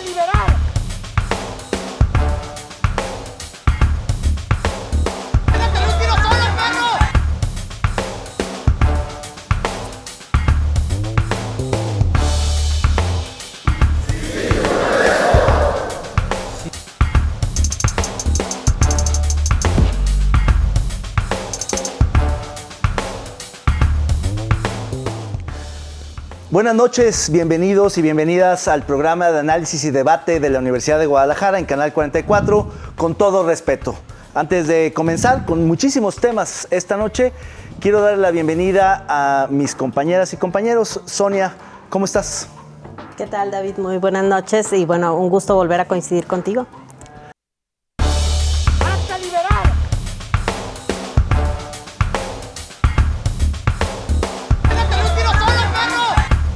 liberar! ¡Déjate un tiro solo, perro! Buenas noches, bienvenidos y bienvenidas al programa de análisis y debate de la Universidad de Guadalajara en Canal 44, con todo respeto. Antes de comenzar con muchísimos temas esta noche, quiero darle la bienvenida a mis compañeras y compañeros. Sonia, ¿cómo estás? ¿Qué tal, David? Muy buenas noches y bueno, un gusto volver a coincidir contigo. ¡Hasta liberar! ¡Déjate un tiro solo, perro!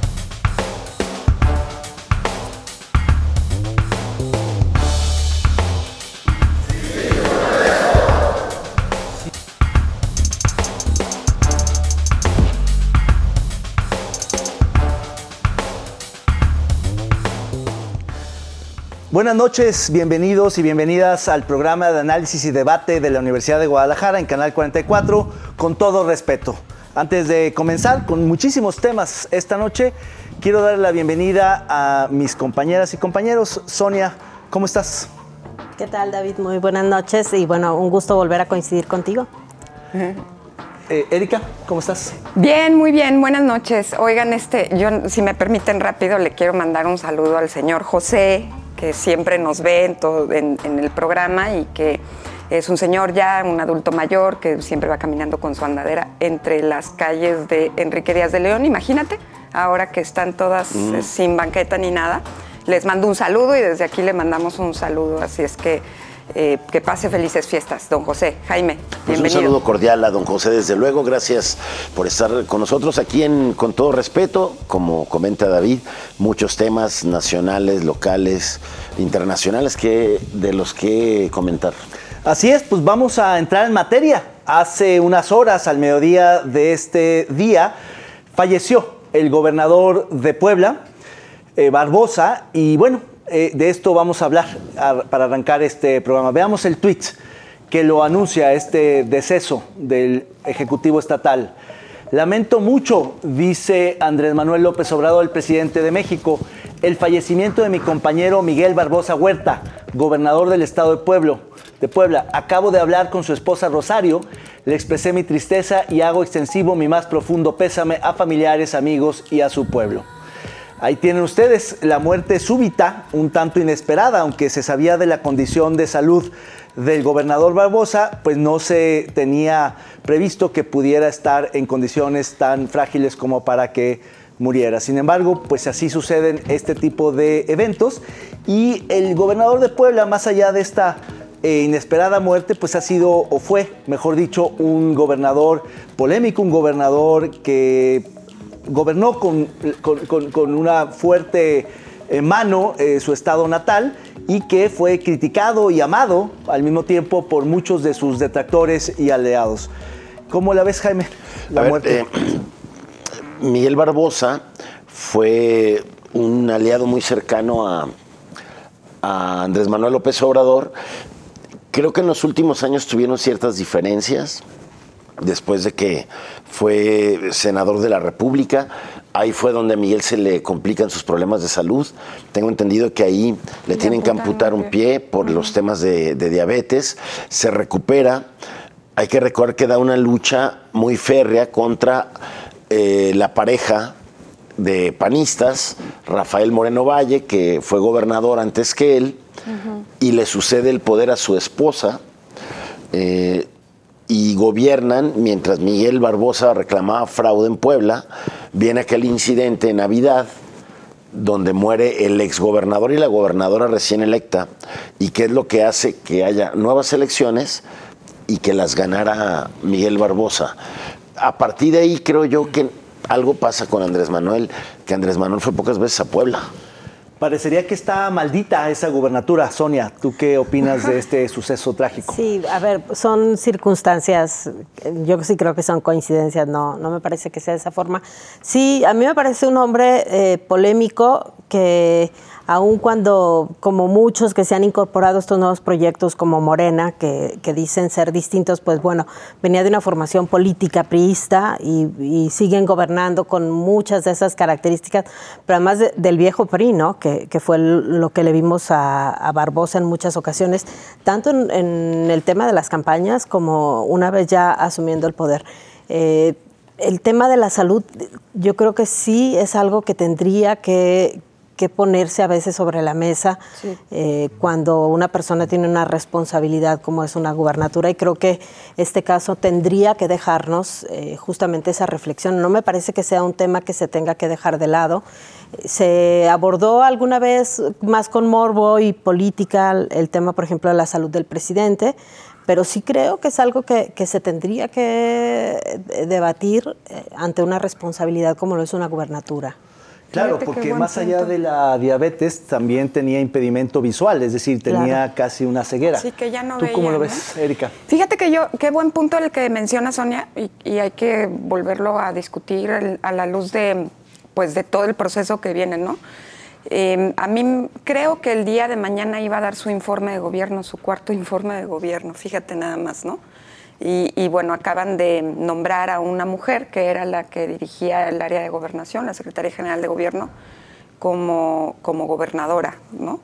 Buenas noches, bienvenidos y bienvenidas al programa de análisis y debate de la Universidad de Guadalajara en Canal 44, con todo respeto. Antes de comenzar con muchísimos temas esta noche, quiero darle la bienvenida a mis compañeras y compañeros. Sonia, ¿cómo estás? ¿Qué tal, David? Muy buenas noches y bueno, un gusto volver a coincidir contigo. Erika, ¿cómo estás? Bien, muy bien, buenas noches. Oigan, yo, si me permiten rápido, le quiero mandar un saludo al señor José, que siempre nos ve en el programa y que es un señor ya, un adulto mayor, que siempre va caminando con su andadera entre las calles de Enrique Díaz de León. Imagínate, ahora que están todas sin banqueta ni nada, les mando un saludo y desde aquí le mandamos un saludo. Así es que pase felices fiestas, don José. Jaime, pues bienvenido. un saludo cordial a don José, desde luego. Gracias por estar con nosotros aquí Con Todo Respeto. Como comenta David, muchos temas nacionales, locales, internacionales de los que comentar. Así es, pues vamos a entrar en materia. Hace unas horas, al mediodía de este día, falleció el gobernador de Puebla, Barbosa, y bueno, de esto vamos a hablar para arrancar este programa. Veamos el tuit que lo anuncia este deceso del Ejecutivo Estatal. Lamento mucho, dice Andrés Manuel López Obrador, el presidente de México, el fallecimiento de mi compañero Miguel Barbosa Huerta, gobernador del estado de Puebla. Acabo de hablar con su esposa Rosario, le expresé mi tristeza y hago extensivo mi más profundo pésame a familiares, amigos y a su pueblo. Ahí tienen ustedes la muerte súbita, un tanto inesperada, aunque se sabía de la condición de salud del gobernador Barbosa, pues no se tenía previsto que pudiera estar en condiciones tan frágiles como para que muriera. Sin embargo, pues así suceden este tipo de eventos y el gobernador de Puebla, más allá de esta inesperada muerte, pues ha sido, o fue, mejor dicho, un gobernador polémico, un gobernador que gobernó con una fuerte mano su estado natal y que fue criticado y amado al mismo tiempo por muchos de sus detractores y aliados. ¿Cómo la ves, Jaime? Muerte. Miguel Barbosa fue un aliado muy cercano a Andrés Manuel López Obrador. Creo que en los últimos años tuvieron ciertas diferencias. Después de que fue senador de la República, ahí fue donde a Miguel se le complican sus problemas de salud. Tengo entendido que ahí le tienen que amputar un pie por los temas de diabetes. Se recupera. Hay que recordar que da una lucha muy férrea contra la pareja de panistas, Rafael Moreno Valle, que fue gobernador antes que él, y le sucede el poder a su esposa. Y gobiernan mientras Miguel Barbosa reclamaba fraude en Puebla. Viene aquel incidente en Navidad donde muere el exgobernador y la gobernadora recién electa, y qué es lo que hace que haya nuevas elecciones y que las ganara Miguel Barbosa. A partir de ahí creo yo que algo pasa con Andrés Manuel, que Andrés Manuel fue pocas veces a Puebla. Parecería que está maldita esa gubernatura. Sonia, ¿tú qué opinas de este suceso trágico? Sí, a ver, son circunstancias, yo sí creo que son coincidencias, no me parece que sea de esa forma. Sí, a mí me parece un hombre polémico que aun cuando, como muchos que se han incorporado a estos nuevos proyectos como Morena, que dicen ser distintos, pues bueno, venía de una formación política priista y siguen gobernando con muchas de esas características, pero además del viejo PRI, ¿no? Que fue lo que le vimos a Barbosa en muchas ocasiones, tanto en el tema de las campañas como una vez ya asumiendo el poder. El tema de la salud, yo creo que sí es algo que tendría que ponerse a veces sobre la mesa cuando una persona tiene una responsabilidad como es una gubernatura, y creo que este caso tendría que dejarnos justamente esa reflexión. No me parece que sea un tema que se tenga que dejar de lado. Se abordó alguna vez más con morbo y política el tema, por ejemplo, de la salud del presidente, pero sí creo que es algo que se tendría que debatir ante una responsabilidad como lo es una gubernatura. Claro, porque más allá de la diabetes también tenía impedimento visual, es decir, tenía casi una ceguera. Sí, que ya no ¿Tú veía, cómo lo ¿no? ves, Erika? Fíjate que qué buen punto el que menciona Sonia, y hay que volverlo a discutir a la luz de todo el proceso que viene, ¿no? A mí creo que el día de mañana iba a dar su informe de gobierno, su cuarto informe de gobierno, fíjate nada más, ¿no? Y bueno, acaban de nombrar a una mujer que era la que dirigía el área de gobernación, la secretaria general de gobierno, como gobernadora, ¿no?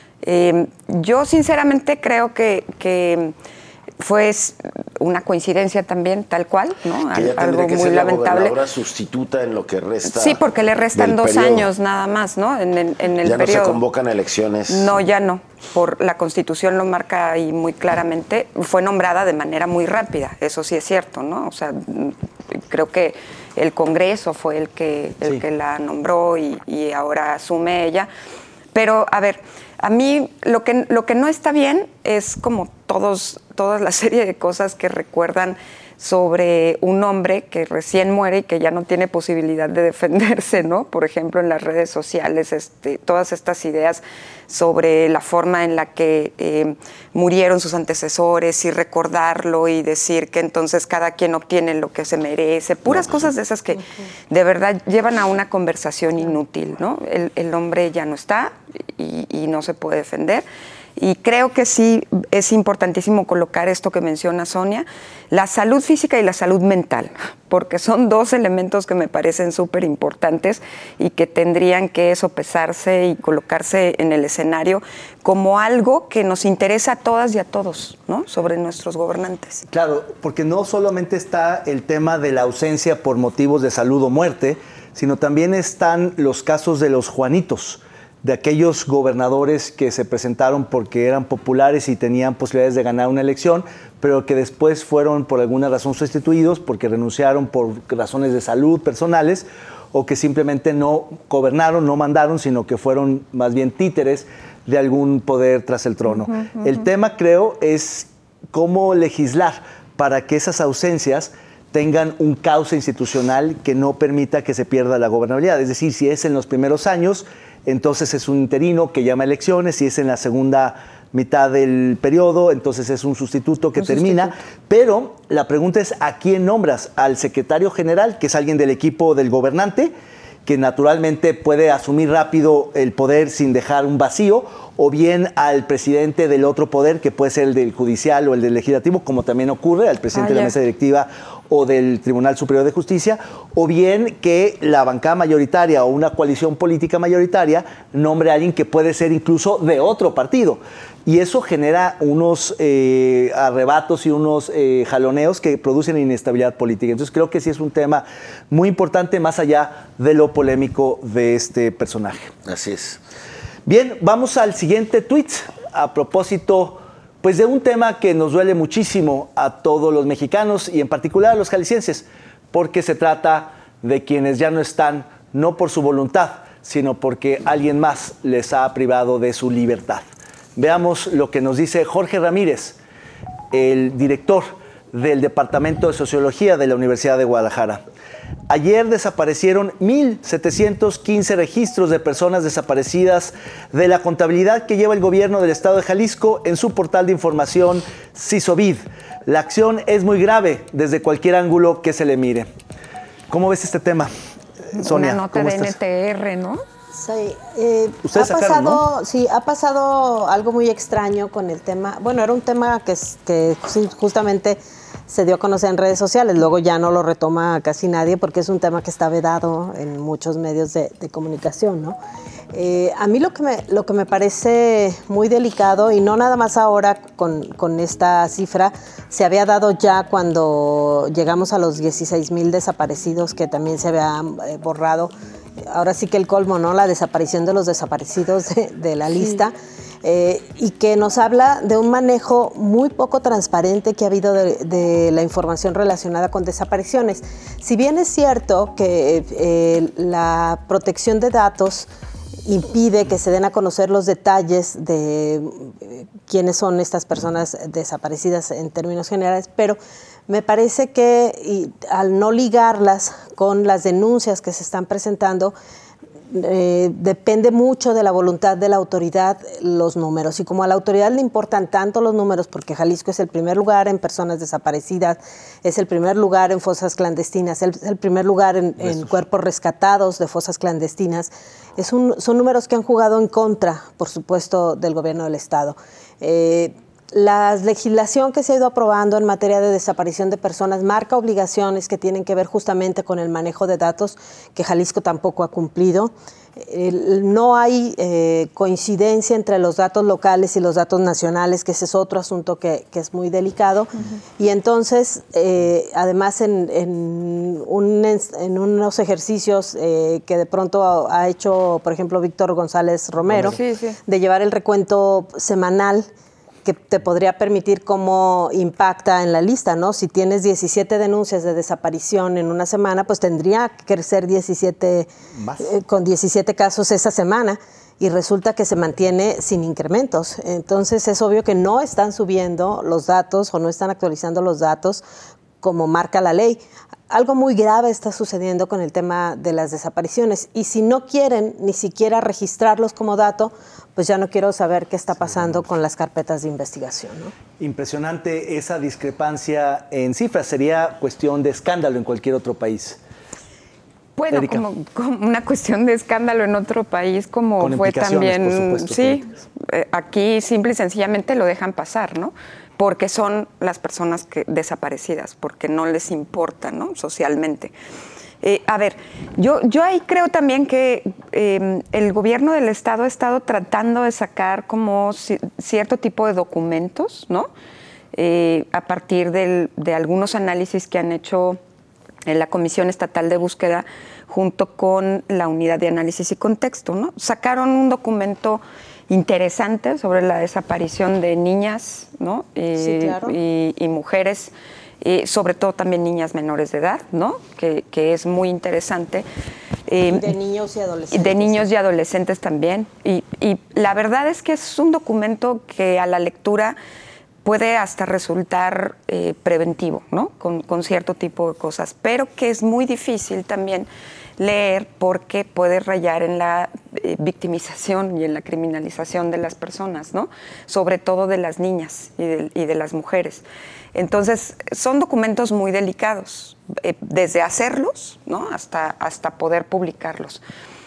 Yo sinceramente creo que fue una coincidencia también, tal cual, ¿no? Que ella Algo que muy ser lamentable. La gobernadora sustituta en lo que resta. Sí, porque le restan 2 periodo. años nada más, ¿no? En el ya periodo. no se convocan a elecciones. No, ya no. Por la Constitución lo marca ahí muy claramente. Fue nombrada de manera muy rápida, eso sí es cierto, ¿no? O sea, creo que el Congreso fue el que la nombró y ahora asume ella. Pero, a ver, a mí lo que no está bien es como toda la serie de cosas que recuerdan sobre un hombre que recién muere y que ya no tiene posibilidad de defenderse, ¿no? Por ejemplo, en las redes sociales, todas estas ideas sobre la forma en la que murieron sus antecesores y recordarlo y decir que entonces cada quien obtiene lo que se merece, puras cosas de esas que de verdad llevan a una conversación inútil, ¿no? El hombre ya no está y no se puede defender. Y creo que sí es importantísimo colocar esto que menciona Sonia, la salud física y la salud mental, porque son 2 elementos que me parecen súper importantes y que tendrían que sopesarse y colocarse en el escenario como algo que nos interesa a todas y a todos, ¿no? Sobre nuestros gobernantes. Claro, porque no solamente está el tema de la ausencia por motivos de salud o muerte, sino también están los casos de los Juanitos, de aquellos gobernadores que se presentaron porque eran populares y tenían posibilidades de ganar una elección, pero que después fueron por alguna razón sustituidos porque renunciaron por razones de salud personales o que simplemente no gobernaron, no mandaron, sino que fueron más bien títeres de algún poder tras el trono. El tema, creo, es cómo legislar para que esas ausencias tengan un cauce institucional que no permita que se pierda la gobernabilidad. Es decir, si es en los primeros años, entonces es un interino que llama elecciones, si es en la segunda mitad del periodo, entonces es un sustituto que termina. Pero la pregunta es, ¿a quién nombras? ¿Al secretario general, que es alguien del equipo del gobernante, que naturalmente puede asumir rápido el poder sin dejar un vacío, o bien al presidente del otro poder, que puede ser el del judicial o el del legislativo, como también ocurre, al presidente de la mesa directiva o del Tribunal Superior de Justicia, o bien que la bancada mayoritaria o una coalición política mayoritaria nombre a alguien que puede ser incluso de otro partido? Y eso genera unos arrebatos y unos jaloneos que producen inestabilidad política. Entonces creo que sí es un tema muy importante, más allá de lo polémico de este personaje. Así es. Bien, vamos al siguiente tuit, a propósito pues de un tema que nos duele muchísimo a todos los mexicanos y en particular a los jaliscienses, porque se trata de quienes ya no están, no por su voluntad, sino porque alguien más les ha privado de su libertad. Veamos lo que nos dice Jorge Ramírez, el director del Departamento de Sociología de la Universidad de Guadalajara. Ayer desaparecieron 1,715 registros de personas desaparecidas de la contabilidad que lleva el gobierno del estado de Jalisco en su portal de información CISOVID. La acción es muy grave desde cualquier ángulo que se le mire. ¿Cómo ves este tema, Sonia? Una nota de NTR, ¿no? Sí, Ustedes sacaron, ¿no? Sí, ha pasado algo muy extraño con el tema. Bueno, era un tema que sí, justamente se dio a conocer en redes sociales, luego ya no lo retoma casi nadie porque es un tema que está vedado en muchos medios de comunicación, ¿no? A mí lo que me parece muy delicado, y no nada más ahora con esta cifra, se había dado ya cuando llegamos a los 16,000 desaparecidos, que también se había borrado. Ahora sí que el colmo, ¿no? La desaparición de los desaparecidos de la lista. Y que nos habla de un manejo muy poco transparente que ha habido de la información relacionada con desapariciones. Si bien es cierto que la protección de datos impide que se den a conocer los detalles de quiénes son estas personas desaparecidas en términos generales, pero me parece que al no ligarlas con las denuncias que se están presentando, depende mucho de la voluntad de la autoridad los números, y como a la autoridad le importan tanto los números, porque Jalisco es el primer lugar en personas desaparecidas, es el primer lugar en fosas clandestinas, es el primer lugar en cuerpos rescatados de fosas clandestinas, son números que han jugado en contra, por supuesto, del gobierno del Estado. La legislación que se ha ido aprobando en materia de desaparición de personas marca obligaciones que tienen que ver justamente con el manejo de datos, que Jalisco tampoco ha cumplido. No hay coincidencia entre los datos locales y los datos nacionales, que ese es otro asunto que es muy delicado. Y entonces, además, en unos ejercicios que de pronto ha hecho, por ejemplo, Víctor González Romero, de llevar el recuento semanal, que te podría permitir cómo impacta en la lista, ¿no? Si tienes 17 denuncias de desaparición en una semana, pues tendría que crecer 17, con 17 casos esa semana, y resulta que se mantiene sin incrementos. Entonces es obvio que no están subiendo los datos o no están actualizando los datos como marca la ley. Algo muy grave está sucediendo con el tema de las desapariciones, y si no quieren ni siquiera registrarlos como dato, pues ya no quiero saber qué está pasando con las carpetas de investigación, ¿no? Impresionante esa discrepancia en cifras. Sería cuestión de escándalo en cualquier otro país. Bueno, como una cuestión de escándalo en otro país, como con fue también, por supuesto, sí, aquí simple y sencillamente lo dejan pasar, ¿no? Porque son las personas desaparecidas, porque no les importa, ¿no? Socialmente. A ver, yo ahí creo también que el gobierno del Estado ha estado tratando de sacar como cierto tipo de documentos, ¿no? A partir de algunos análisis que han hecho en la Comisión Estatal de Búsqueda junto con la Unidad de Análisis y Contexto, ¿no? Sacaron un documento interesante sobre la desaparición de niñas, ¿no? Sí, claro. y mujeres, sobre todo también niñas menores de edad, ¿no? Que es muy interesante. De niños y adolescentes. De niños y adolescentes también. Y la verdad es que es un documento que a la lectura puede hasta resultar preventivo, ¿no? Con cierto tipo de cosas, pero que es muy difícil también leer porque puede rayar en la victimización y en la criminalización de las personas, ¿no? Sobre todo de las niñas y de las mujeres. Entonces, son documentos muy delicados, desde hacerlos, ¿no? hasta poder publicarlos.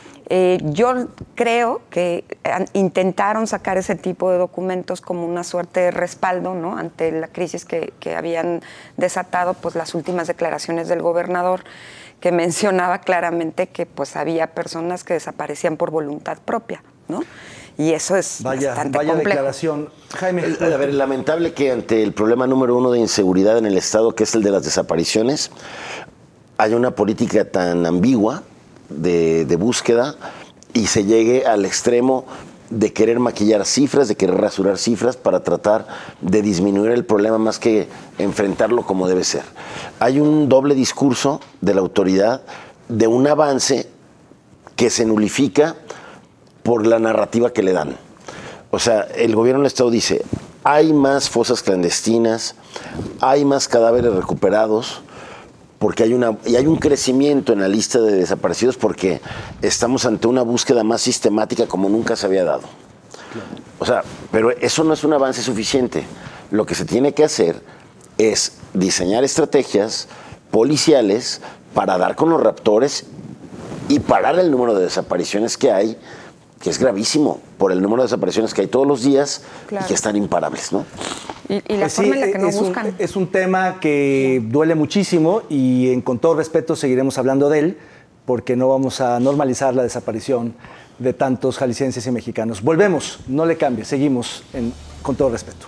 Yo creo que intentaron sacar ese tipo de documentos como una suerte de respaldo, ¿no? Ante la crisis que habían desatado pues, las últimas declaraciones del gobernador, que mencionaba claramente que pues, había personas que desaparecían por voluntad propia, ¿no? Y eso es bastante complejo. Declaración. Jaime. A ver, lamentable que ante el problema número uno de inseguridad en el Estado, que es el de las desapariciones, haya una política tan ambigua de búsqueda y se llegue al extremo de querer maquillar cifras, de querer rasurar cifras para tratar de disminuir el problema más que enfrentarlo como debe ser. Hay un doble discurso de la autoridad de un avance que se nulifica por la narrativa que le dan. O sea, el gobierno del Estado dice, hay más fosas clandestinas, hay más cadáveres recuperados, porque hay un crecimiento en la lista de desaparecidos porque estamos ante una búsqueda más sistemática como nunca se había dado. O sea, pero eso no es un avance suficiente. Lo que se tiene que hacer es diseñar estrategias policiales para dar con los raptores y parar el número de desapariciones que hay, que es gravísimo por el número de desapariciones que hay todos los días y que están imparables, ¿no? Y la forma en la que no buscan. Es un tema que duele muchísimo y con todo respeto seguiremos hablando de él porque no vamos a normalizar la desaparición de tantos jaliscienses y mexicanos. Volvemos, no le cambie, seguimos con todo respeto.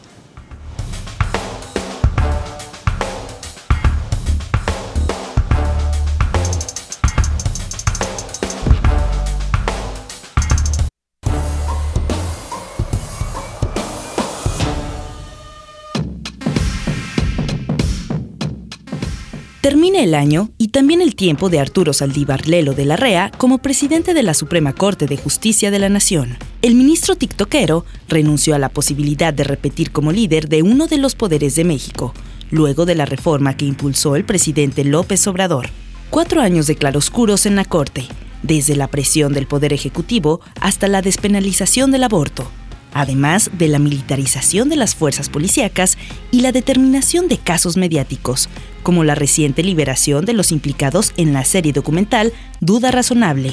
Termina el año y también el tiempo de Arturo Saldívar Lelo de la Rea como presidente de la Suprema Corte de Justicia de la Nación. El ministro tiktokero renunció a la posibilidad de repetir como líder de uno de los poderes de México, luego de la reforma que impulsó el presidente López Obrador. 4 años de claroscuros en la Corte, desde la presión del Poder Ejecutivo hasta la despenalización del aborto, además de la militarización de las fuerzas policíacas y la determinación de casos mediáticos, como la reciente liberación de los implicados en la serie documental Duda Razonable.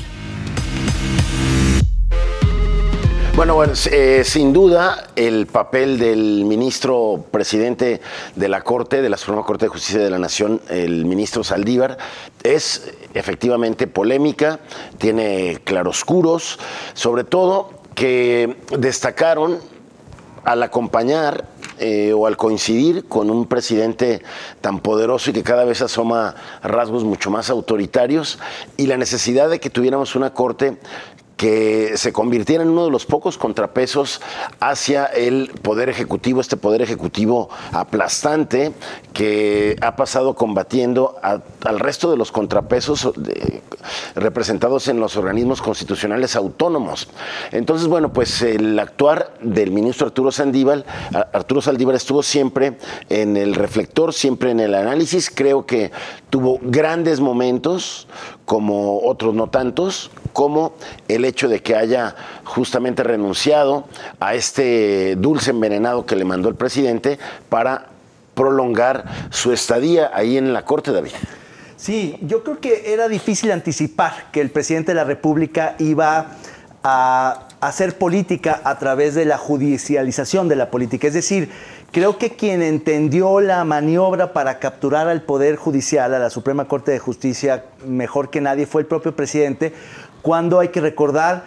Bueno, sin duda el papel del ministro presidente de la Corte, de la Suprema Corte de Justicia de la Nación, el ministro Saldívar, es efectivamente polémica, tiene claroscuros, sobre todo que destacaron al acompañar o al coincidir con un presidente tan poderoso y que cada vez asoma rasgos mucho más autoritarios, y la necesidad de que tuviéramos una corte que se convirtiera en uno de los pocos contrapesos hacia el Poder Ejecutivo, este Poder Ejecutivo aplastante que ha pasado combatiendo al resto de los contrapesos representados en los organismos constitucionales autónomos. Entonces, bueno, pues el actuar del ministro Arturo Saldívar estuvo siempre en el reflector, siempre en el análisis. Creo que tuvo grandes momentos, como otros no tantos, como el hecho de que haya justamente renunciado a este dulce envenenado que le mandó el presidente para prolongar su estadía ahí en la Corte, David. Sí, yo creo que era difícil anticipar que el presidente de la República iba a hacer política a través de la judicialización de la política. Es decir, creo que quien entendió la maniobra para capturar al Poder Judicial, a la Suprema Corte de Justicia, mejor que nadie, fue el propio presidente, cuando, hay que recordar,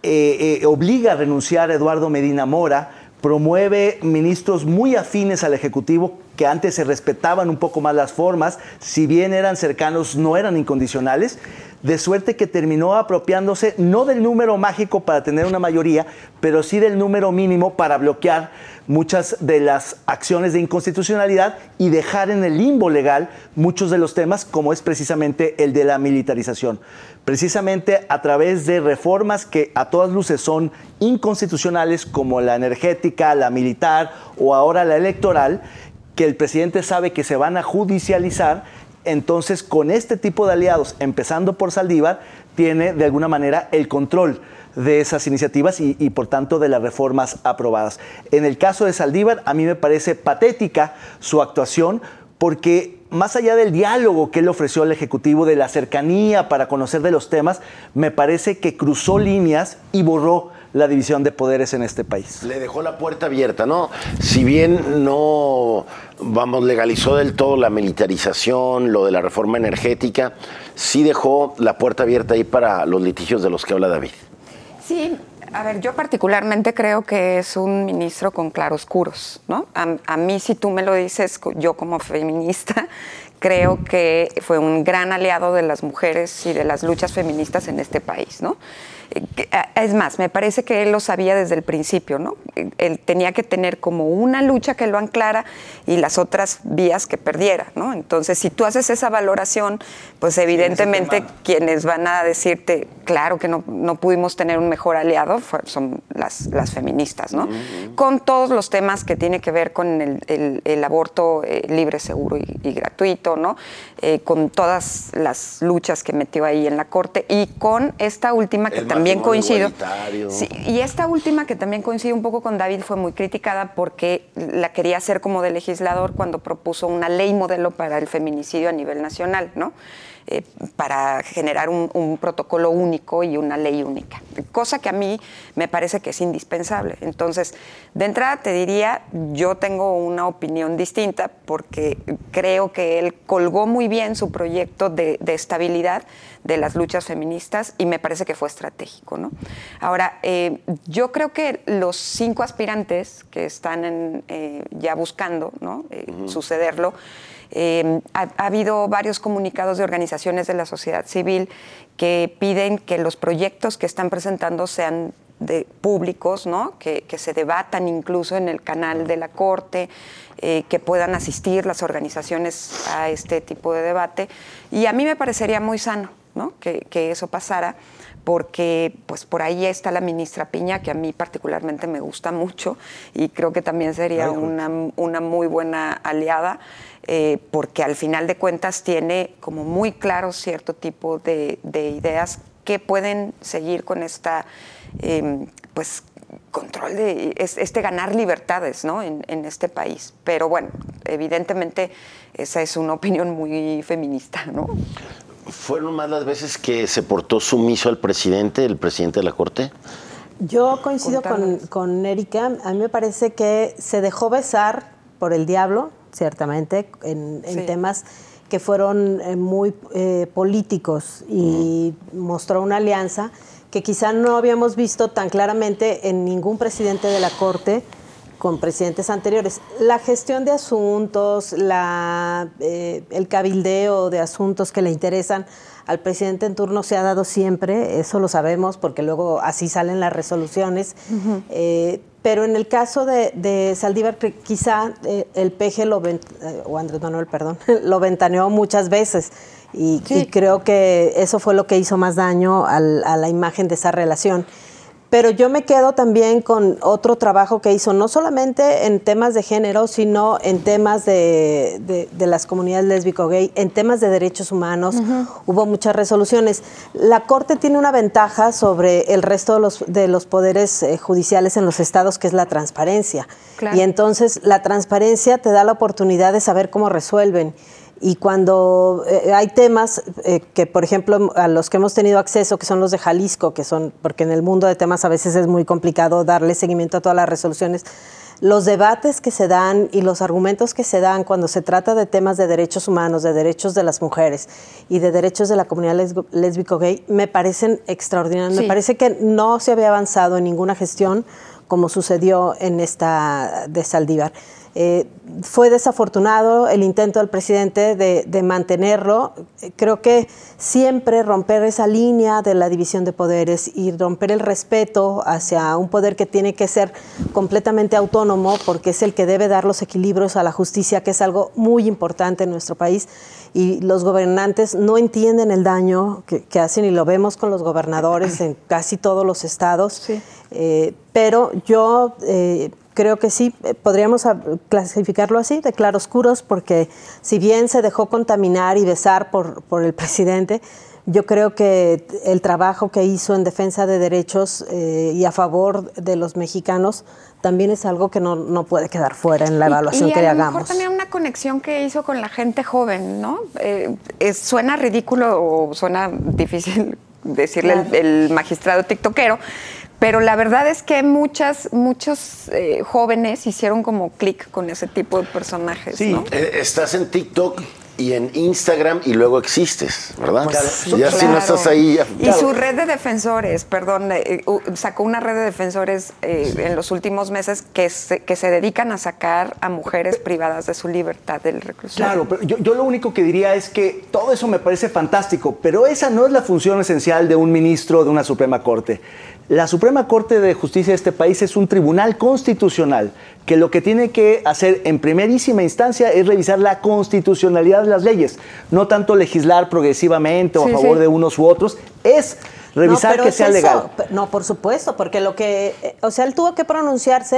obliga a renunciar a Eduardo Medina Mora, promueve ministros muy afines al Ejecutivo, que antes se respetaban un poco más las formas, si bien eran cercanos, no eran incondicionales, de suerte que terminó apropiándose no del número mágico para tener una mayoría, pero sí del número mínimo para bloquear muchas de las acciones de inconstitucionalidad y dejar en el limbo legal muchos de los temas, como es precisamente el de la militarización. Precisamente a través de reformas que a todas luces son inconstitucionales, como la energética, la militar o ahora la electoral, que el presidente sabe que se van a judicializar. Entonces, con este tipo de aliados, empezando por Saldívar, tiene de alguna manera el control de esas iniciativas y por tanto de las reformas aprobadas. En el caso de Saldívar, a mí me parece patética su actuación, porque más allá del diálogo que él ofreció al Ejecutivo, de la cercanía para conocer de los temas, me parece que cruzó líneas y borró la división de poderes en este país. Le dejó la puerta abierta, ¿no? Si bien no, legalizó del todo la militarización, lo de la reforma energética, sí dejó la puerta abierta ahí para los litigios de los que habla David. Sí, a ver, yo particularmente creo que es un ministro con claroscuros, ¿no? A mí, si tú me lo dices, yo como feminista, creo que fue un gran aliado de las mujeres y de las luchas feministas en este país, ¿no? Es más, me parece que él lo sabía desde el principio, ¿no? Él tenía que tener como una lucha que lo anclara y las otras vías que perdiera, ¿no? Entonces, si tú haces esa valoración, pues evidentemente quienes van a decirte, claro que no pudimos tener un mejor aliado, son las feministas, ¿no? Con todos los temas que tiene que ver con el aborto libre, seguro y gratuito, ¿no? Con todas las luchas que metió ahí en la Corte y con esta última que también coincido. Sí, y esta última que también coincide un poco con David fue muy criticada porque la quería hacer como de legislador cuando propuso una ley modelo para el feminicidio a nivel nacional, ¿no? para generar un protocolo único y una ley única, cosa que a mí me parece que es indispensable. Entonces, de entrada te diría, yo tengo una opinión distinta porque creo que él colgó muy bien su proyecto de estabilidad de las luchas feministas y me parece que fue estratégico, ¿no? Ahora, yo creo que los 5 aspirantes que están ya buscando, ¿no? Sucederlo, ha habido varios comunicados de organizaciones de la sociedad civil que piden que los proyectos que están presentando sean públicos, ¿no? Que se debatan incluso en el canal de la Corte, que puedan asistir las organizaciones a este tipo de debate. Y a mí me parecería muy sano, ¿no? Que eso pasara, porque pues por ahí está la ministra Piña, que a mí particularmente me gusta mucho y creo que también sería una muy buena aliada, porque al final de cuentas tiene como muy claro cierto tipo de ideas que pueden seguir con esta pues control de ganar libertades, ¿no? en este país. Pero bueno, evidentemente esa es una opinión muy feminista, ¿no? ¿Fueron más las veces que se portó sumiso al presidente, el presidente de la Corte? Yo coincido con Erika. A mí me parece que se dejó besar por el diablo, ciertamente, en temas que fueron muy políticos, y mostró una alianza que quizá no habíamos visto tan claramente en ningún presidente de la Corte con presidentes anteriores. La gestión de asuntos, el cabildeo de asuntos que le interesan al presidente en turno se ha dado siempre, eso lo sabemos porque luego así salen las resoluciones. Pero en el caso de Saldívar, quizá el PG o Andrés Manuel, perdón, lo ventaneó muchas veces. Y creo que eso fue lo que hizo más daño a la imagen de esa relación. Pero yo me quedo también con otro trabajo que hizo, no solamente en temas de género, sino en temas de las comunidades lésbico-gay, en temas de derechos humanos. Hubo muchas resoluciones. La Corte tiene una ventaja sobre el resto de los poderes judiciales en los estados, que es la transparencia. Claro. Y entonces la transparencia te da la oportunidad de saber cómo resuelven. Y cuando hay temas que, por ejemplo, a los que hemos tenido acceso, que son los de Jalisco, porque en el mundo de temas a veces es muy complicado darle seguimiento a todas las resoluciones, los debates que se dan y los argumentos que se dan cuando se trata de temas de derechos humanos, de derechos de las mujeres y de derechos de la comunidad lésbico-gay, me parecen extraordinarios. Sí. Me parece que no se había avanzado en ninguna gestión como sucedió en esta de Saldívar. Fue desafortunado el intento del presidente de mantenerlo. Creo que siempre romper esa línea de la división de poderes y romper el respeto hacia un poder que tiene que ser completamente autónomo, porque es el que debe dar los equilibrios a la justicia, que es algo muy importante en nuestro país, y los gobernantes no entienden el daño que hacen, y lo vemos con los gobernadores en casi todos los estados. Sí. Pero yo creo que sí, podríamos clasificarlo así, de claroscuros, porque si bien se dejó contaminar y besar por el presidente, yo creo que el trabajo que hizo en defensa de derechos y a favor de los mexicanos también es algo que no puede quedar fuera en la evaluación que le hagamos. Y a lo mejor también una conexión que hizo con la gente joven, ¿no? Suena ridículo o suena difícil decirle claro. el magistrado tiktokero, pero la verdad es que muchos jóvenes hicieron como clic con ese tipo de personajes, sí, ¿no? Estás en TikTok y en Instagram y luego existes, ¿verdad? Pues, sí, ya claro. Si no estás ahí... Ya, y su red de defensores, sacó una red de defensores en los últimos meses que se dedican a sacar a mujeres privadas de su libertad del reclusorio. Claro, pero yo lo único que diría es que todo eso me parece fantástico, pero esa no es la función esencial de un ministro de una Suprema Corte. La Suprema Corte de Justicia de este país es un tribunal constitucional que lo que tiene que hacer en primerísima instancia es revisar la constitucionalidad de las leyes, no tanto legislar progresivamente o a favor de unos u otros, es revisar que sea legal. No, por supuesto, porque él tuvo que pronunciarse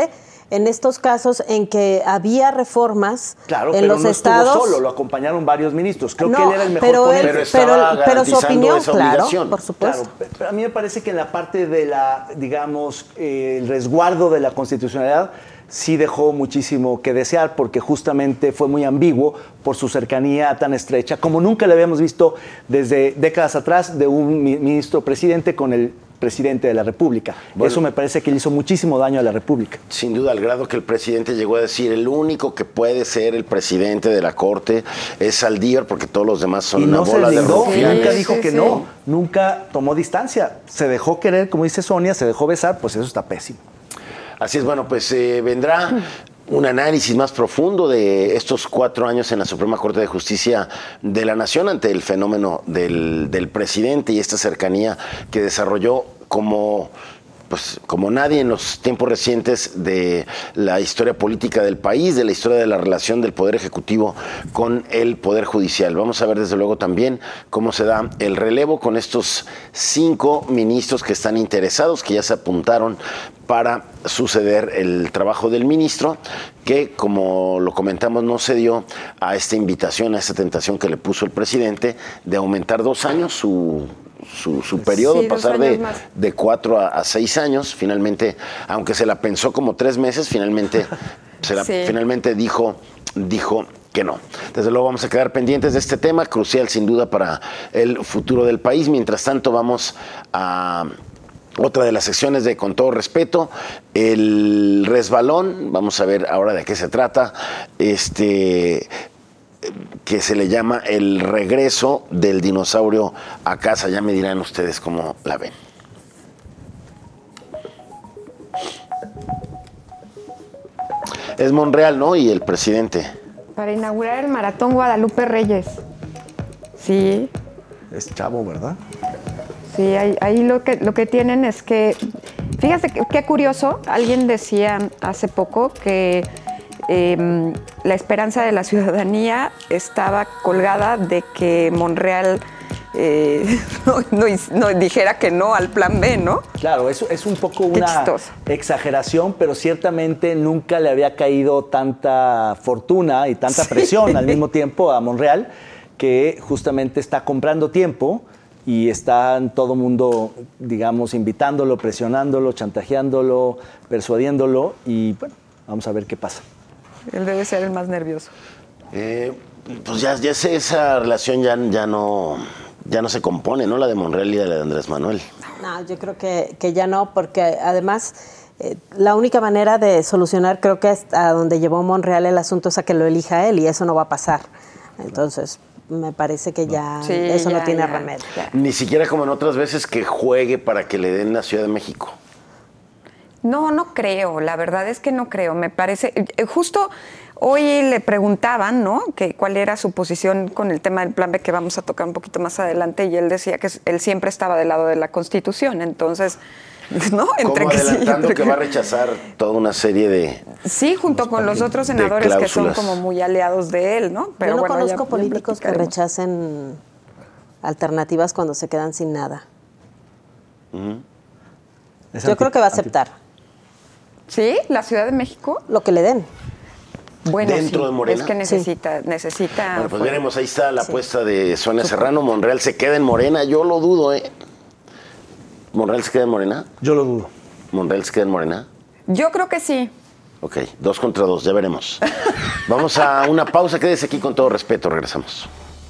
en estos casos en que había reformas Claro, en pero los no estados. estuvo solo, lo acompañaron varios ministros. Creo que No, él era el mejor pero ponente. él- estaba pero su garantizando opinión, esa claro, obligación. por supuesto. Claro, pero a mí me parece que en la parte de la, digamos, el resguardo de la constitucionalidad sí dejó muchísimo que desear porque justamente fue muy ambiguo por su cercanía tan estrecha, como nunca le habíamos visto desde décadas atrás de un ministro presidente con el presidente de la República. Bueno. Eso me parece que le hizo muchísimo daño a la República. Sin duda, al grado que el presidente llegó a decir, el único que puede ser el presidente de la Corte es Saldívar, porque todos los demás son Y una no se bola de deslindó, rufianes. nunca Sí, dijo sí, que sí. no, nunca tomó distancia. Se dejó querer, como dice Sonia, se dejó besar, pues eso está pésimo. Así es, bueno, pues vendrá un análisis más profundo de estos 4 años en la Suprema Corte de Justicia de la Nación ante el fenómeno del presidente y esta cercanía que desarrolló como nadie en los tiempos recientes de la historia política del país, de la historia de la relación del Poder Ejecutivo con el Poder Judicial. Vamos a ver desde luego también cómo se da el relevo con estos 5 ministros que están interesados, que ya se apuntaron para suceder el trabajo del ministro, que como lo comentamos no se dio a esta invitación, a esta tentación que le puso el presidente de aumentar 2 años su periodo, Sí, 2 pasar años más. de 4 a 6 años. Finalmente, aunque se la pensó como 3 meses, finalmente, finalmente dijo que no. Desde luego vamos a quedar pendientes de este tema, crucial sin duda para el futuro del país. Mientras tanto, vamos a otra de las secciones de Con Todo Respeto, el resbalón. Vamos a ver ahora de qué se trata. Que se le llama el regreso del dinosaurio a casa. Ya me dirán ustedes cómo la ven. Es Monreal, ¿no? Y el presidente. Para inaugurar el Maratón Guadalupe Reyes. Sí, Es chavo, ¿verdad? sí, ahí lo que tienen es que, fíjate qué curioso, alguien decía hace poco que la esperanza de la ciudadanía estaba colgada de que Monreal no dijera que no al plan B, ¿no? Claro, eso es un poco Qué una chistoso. exageración, pero ciertamente nunca le había caído tanta fortuna y tanta presión al mismo tiempo a Monreal, que justamente está comprando tiempo y está en todo mundo, digamos, invitándolo, presionándolo, chantajeándolo, persuadiéndolo y bueno, vamos a ver qué pasa. Él debe ser el más nervioso. Pues ya esa relación ya no se compone, ¿no? La de Monreal y la de Andrés Manuel. No, yo creo que ya no, porque además la única manera de solucionar, creo que es a donde llevó Monreal el asunto, es a que lo elija él y eso no va a pasar. Entonces, me parece que ya Sí, eso no ya, tiene ya, remedio. ya. Ni siquiera como en otras veces que juegue para que le den la Ciudad de México. No creo, la verdad es que no creo. Me parece, justo hoy le preguntaban, ¿no? Que cuál era su posición con el tema del plan B, que vamos a tocar un poquito más adelante, y él decía que él siempre estaba del lado de la Constitución, entonces, ¿no? Como que sí, adelantando entre que va a rechazar toda una serie de... Sí, junto con los otros senadores que son cláusulas. como muy aliados de él, ¿no? Yo no bueno, conozco ya políticos que platicaremos. rechacen alternativas cuando se quedan sin nada. Yo creo que va a aceptar ¿Sí? ¿La Ciudad de México? lo que le den. Bueno, ¿Dentro sí, de Morena? es que necesita... Bueno, pues veremos, ahí está la apuesta de Sonia Serrano. Monreal se queda en Morena, yo lo dudo, ¿eh? ¿Monreal se queda en Morena? Yo lo dudo. ¿Monreal se queda en Morena? Yo creo que sí. Ok, 2 contra 2, ya veremos. Vamos a una pausa, quédese aquí Con Todo Respeto, regresamos.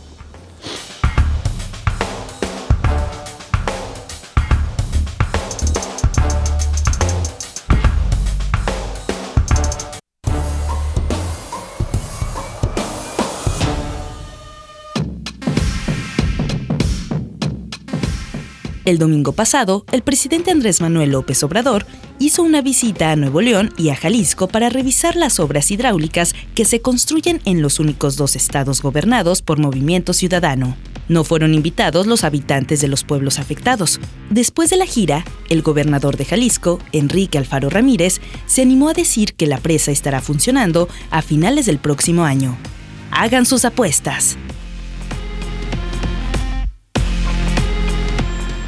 El domingo pasado, el presidente Andrés Manuel López Obrador hizo una visita a Nuevo León y a Jalisco para revisar las obras hidráulicas que se construyen en los únicos 2 estados gobernados por Movimiento Ciudadano. No fueron invitados los habitantes de los pueblos afectados. Después de la gira, el gobernador de Jalisco, Enrique Alfaro Ramírez, se animó a decir que la presa estará funcionando a finales del próximo año. Hagan sus apuestas.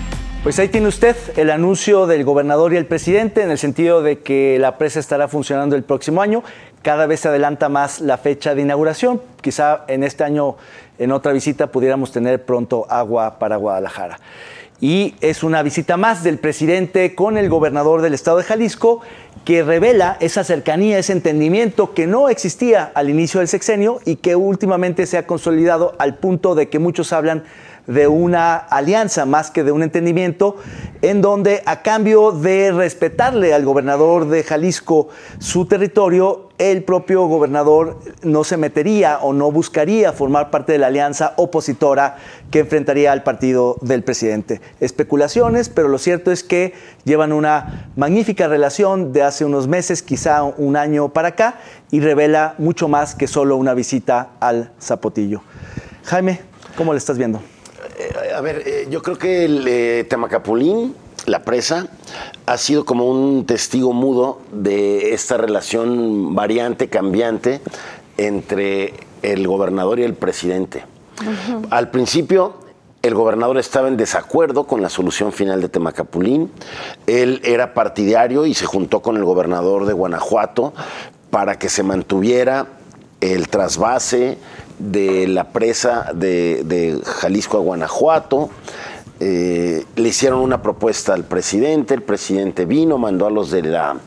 Pues ahí tiene usted el anuncio del gobernador y el presidente en el sentido de que la presa estará funcionando el próximo año. Cada vez se adelanta más la fecha de inauguración. Quizá en este año, en otra visita, pudiéramos tener pronto agua para Guadalajara. Y es una visita más del presidente con el gobernador del estado de Jalisco que revela esa cercanía, ese entendimiento que no existía al inicio del sexenio y que últimamente se ha consolidado al punto de que muchos hablan de una alianza más que de un entendimiento, en donde a cambio de respetarle al gobernador de Jalisco su territorio, el propio gobernador no se metería o no buscaría formar parte de la alianza opositora que enfrentaría al partido del presidente. Especulaciones, pero lo cierto es que llevan una magnífica relación de hace unos meses, quizá un año para acá, y revela mucho más que solo una visita al Zapotillo. Jaime, ¿cómo le estás viendo? A ver, yo creo que el Temacapulín, la presa, ha sido como un testigo mudo de esta relación variante, cambiante, entre el gobernador y el presidente. Uh-huh. Al principio, el gobernador estaba en desacuerdo con la solución final de Temacapulín. Él era partidario y se juntó con el gobernador de Guanajuato para que se mantuviera el trasvase de la presa de Jalisco a Guanajuato. Le hicieron una propuesta al presidente, el presidente vino, mandó a los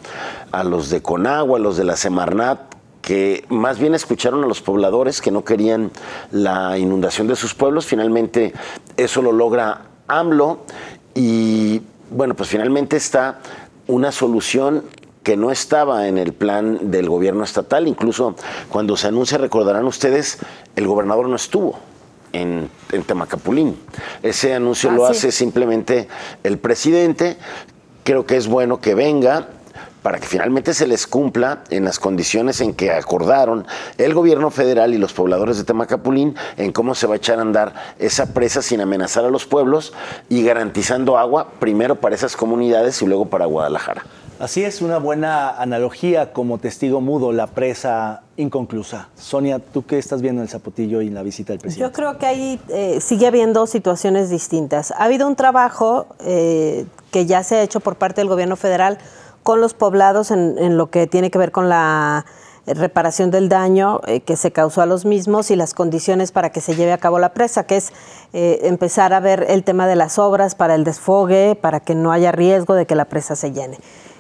de Conagua, a los de la Semarnat, que más bien escucharon a los pobladores que no querían la inundación de sus pueblos. Finalmente eso lo logra AMLO y bueno, pues finalmente está una solución que no estaba en el plan del gobierno estatal. Incluso cuando se anuncia, recordarán ustedes, el gobernador no estuvo en Temacapulín. Ese anuncio lo hace simplemente el presidente. Creo que es bueno que venga para que finalmente se les cumpla en las condiciones en que acordaron el gobierno federal y los pobladores de Temacapulín en cómo se va a echar a andar esa presa sin amenazar a los pueblos y garantizando agua primero para esas comunidades y luego para Guadalajara. Así es, una buena analogía como testigo mudo, la presa inconclusa. Sonia, ¿tú qué estás viendo en el Zapotillo y en la visita del presidente? Yo creo que ahí sigue habiendo situaciones distintas. Ha habido un trabajo que ya se ha hecho por parte del gobierno federal con los poblados en lo que tiene que ver con la reparación del daño que se causó a los mismos y las condiciones para que se lleve a cabo la presa, que es empezar a ver el tema de las obras para el desfogue, para que no haya riesgo de que la presa se llene.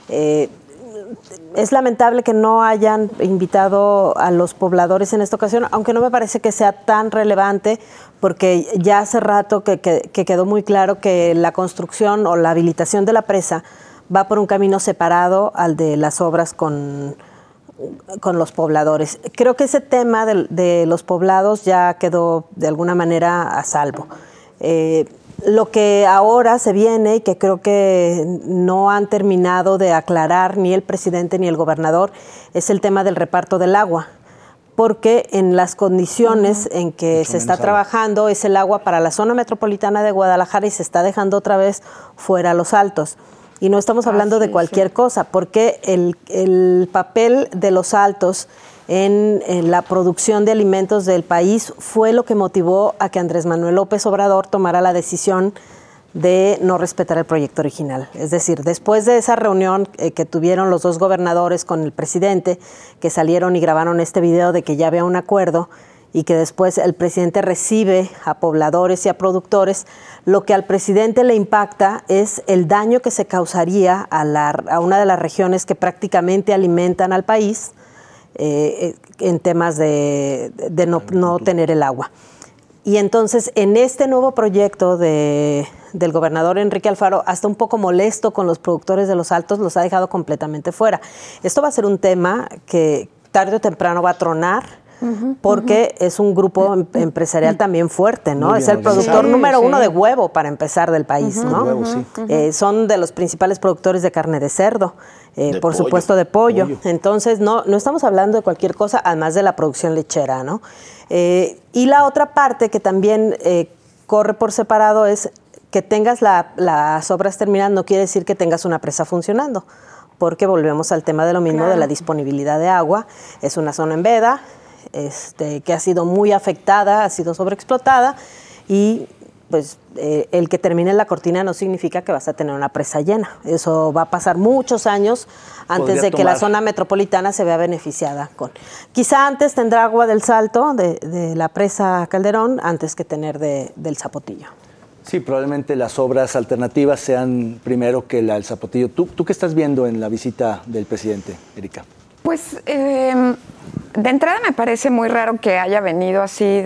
Es lamentable que no hayan invitado a los pobladores en esta ocasión, aunque no me parece que sea tan relevante, porque ya hace rato que quedó muy claro que la construcción o la habilitación de la presa va por un camino separado al de las obras con los pobladores. Creo que ese tema de los poblados ya quedó de alguna manera a salvo. Lo que ahora se viene y que creo que no han terminado de aclarar ni el presidente ni el gobernador es el tema del reparto del agua, porque en las condiciones en que se está trabajando es el agua para la zona metropolitana de Guadalajara y se está dejando otra vez fuera Los Altos. Y no estamos hablando de cualquier cosa, porque el papel de Los Altos en la producción de alimentos del país fue lo que motivó a que Andrés Manuel López Obrador tomara la decisión de no respetar el proyecto original. Es decir, después de esa reunión que tuvieron los dos gobernadores con el presidente, que salieron y grabaron este video de que ya había un acuerdo y que después el presidente recibe a pobladores y a productores, lo que al presidente le impacta es el daño que se causaría a una de las regiones que prácticamente alimentan al país, en temas de no tener el agua. Y entonces, en este nuevo proyecto del gobernador Enrique Alfaro, hasta un poco molesto con los productores de Los Altos, los ha dejado completamente fuera. Esto va a ser un tema que tarde o temprano va a tronar, porque es un grupo empresarial también fuerte, ¿no? Es el productor número uno de huevo, para empezar, del país, ¿no? Huevo, sí. Son de los principales productores de carne de cerdo, por supuesto de pollo. Entonces, no estamos hablando de cualquier cosa, además de la producción lechera, ¿no? Y la otra parte que también corre por separado es que tengas las obras terminadas, no quiere decir que tengas una presa funcionando, porque volvemos al tema de lo mismo, de la disponibilidad de agua. Es una zona en veda, que ha sido muy afectada, ha sido sobreexplotada y pues el que termine la cortina no significa que vas a tener una presa llena. Eso va a pasar muchos años antes de que la zona metropolitana se vea beneficiada con. Quizá antes tendrá agua del Salto, de la presa Calderón, antes que tener del Zapotillo. Sí, probablemente las obras alternativas sean primero que la del Zapotillo. ¿Tú qué estás viendo en la visita del presidente, Erika? Pues de entrada me parece muy raro que haya venido así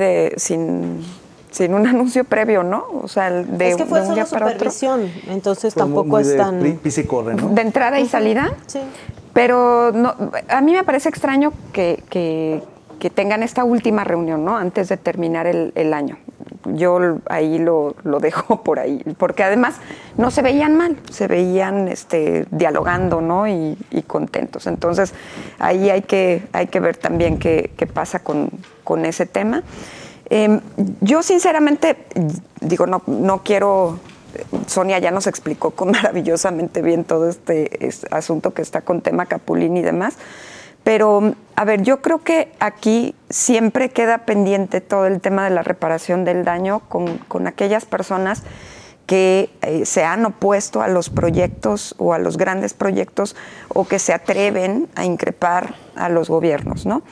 sin un anuncio previo, ¿no? O sea, es que fue solo supervisión, entonces fue tampoco muy es tan... pisa y corre, ¿no? De entrada y salida. Sí. Pero no, a mí me parece extraño que tengan esta última reunión, ¿no? Antes de terminar el año. Yo ahí lo dejo por ahí, porque además no se veían mal, se veían dialogando, ¿no? Y contentos. Entonces, ahí hay que ver también qué pasa con ese tema. Yo sinceramente, digo, no quiero... Sonia ya nos explicó maravillosamente bien todo este asunto que está con tema Capulín y demás. Pero, a ver, yo creo que aquí siempre queda pendiente todo el tema de la reparación del daño con aquellas personas que se han opuesto a los proyectos o a los grandes proyectos o que se atreven a increpar a los gobiernos, ¿no?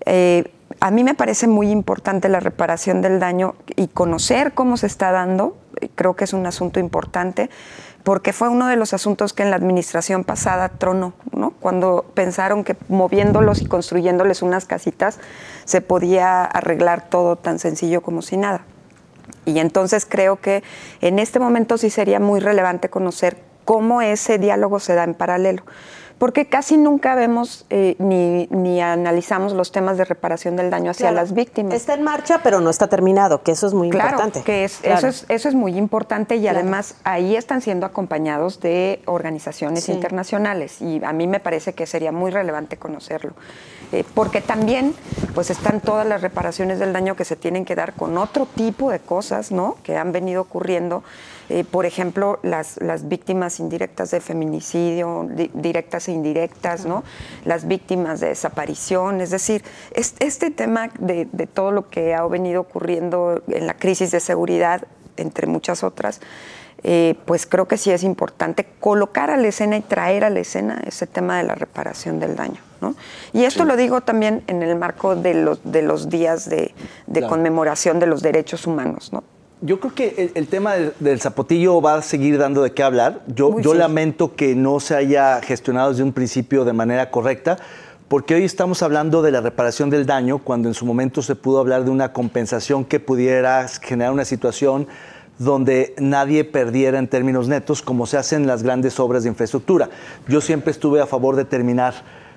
A mí me parece muy importante la reparación del daño y conocer cómo se está dando. Creo que es un asunto importante porque fue uno de los asuntos que en la administración pasada tronó, ¿no? Cuando pensaron que moviéndolos y construyéndoles unas casitas se podía arreglar todo tan sencillo como si nada. Y entonces creo que en este momento sí sería muy relevante conocer cómo ese diálogo se da en paralelo. Porque casi nunca vemos ni analizamos los temas de reparación del daño hacia las víctimas. Está en marcha, pero no está terminado, que eso es muy importante. Que eso es muy importante y además ahí están siendo acompañados de organizaciones internacionales y a mí me parece que sería muy relevante conocerlo. Porque también pues están todas las reparaciones del daño que se tienen que dar con otro tipo de cosas, ¿no? Que han venido ocurriendo. Por ejemplo, las víctimas indirectas de feminicidio, directas e indirectas, ¿no? Las víctimas de desaparición. Es decir, este tema de todo lo que ha venido ocurriendo en la crisis de seguridad, entre muchas otras, pues creo que sí es importante colocar a la escena y traer a la escena ese tema de la reparación del daño, ¿no? Y esto lo digo también en el marco de los días de conmemoración de los derechos humanos, ¿no? Yo creo que el tema del Zapotillo va a seguir dando de qué hablar. Yo lamento que no se haya gestionado desde un principio de manera correcta, porque hoy estamos hablando de la reparación del daño, cuando en su momento se pudo hablar de una compensación que pudiera generar una situación donde nadie perdiera en términos netos, como se hacen las grandes obras de infraestructura. Yo siempre estuve a favor de terminar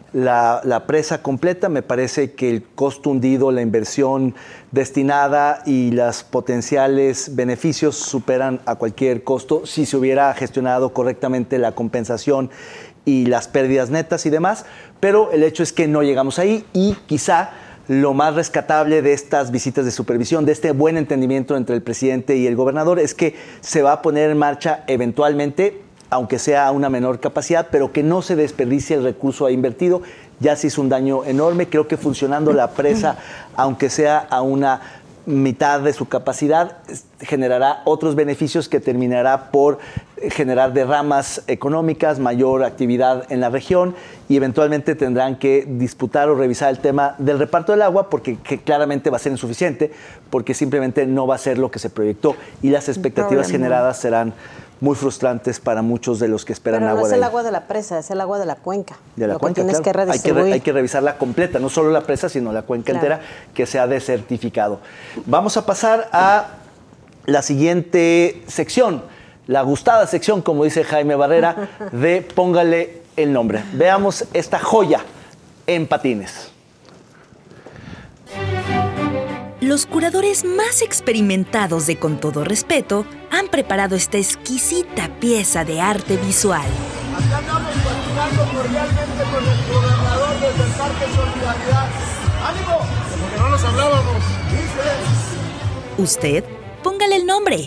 la presa completa. Me parece que el costo hundido, la inversión destinada y los potenciales beneficios superan a cualquier costo si se hubiera gestionado correctamente la compensación y las pérdidas netas y demás, pero el hecho es que no llegamos ahí y quizá lo más rescatable de estas visitas de supervisión, de este buen entendimiento entre el presidente y el gobernador, es que se va a poner en marcha eventualmente, aunque sea a una menor capacidad, pero que no se desperdicie el recurso ahí invertido. Ya se hizo un daño enorme. Creo que funcionando la presa, aunque sea a una mitad de su capacidad, generará otros beneficios que terminará por generar derramas económicas, mayor actividad en la región y eventualmente tendrán que disputar o revisar el tema del reparto del agua porque que claramente va a ser insuficiente, porque simplemente no va a ser lo que se proyectó y las expectativas generadas serán muy frustrantes para muchos de los que esperan agua. Pero no es de el ahí. agua de la presa, es el agua de la cuenca. De la cuenca, tienes claro. que redistribuir. Hay que revisarla completa, no solo la presa, sino la cuenca entera que se ha desertificado. Vamos a pasar a la siguiente sección, la gustada sección, como dice Jaime Barrera, de Póngale el nombre. Veamos esta joya en patines. Los curadores más experimentados de Con Todo Respeto han preparado esta exquisita pieza de arte visual. Acá andamos platicando cordialmente con el gobernador desde el Parque Solidaridad. ¡Ánimo! Como que no nos hablábamos. Dice. Usted, póngale el nombre.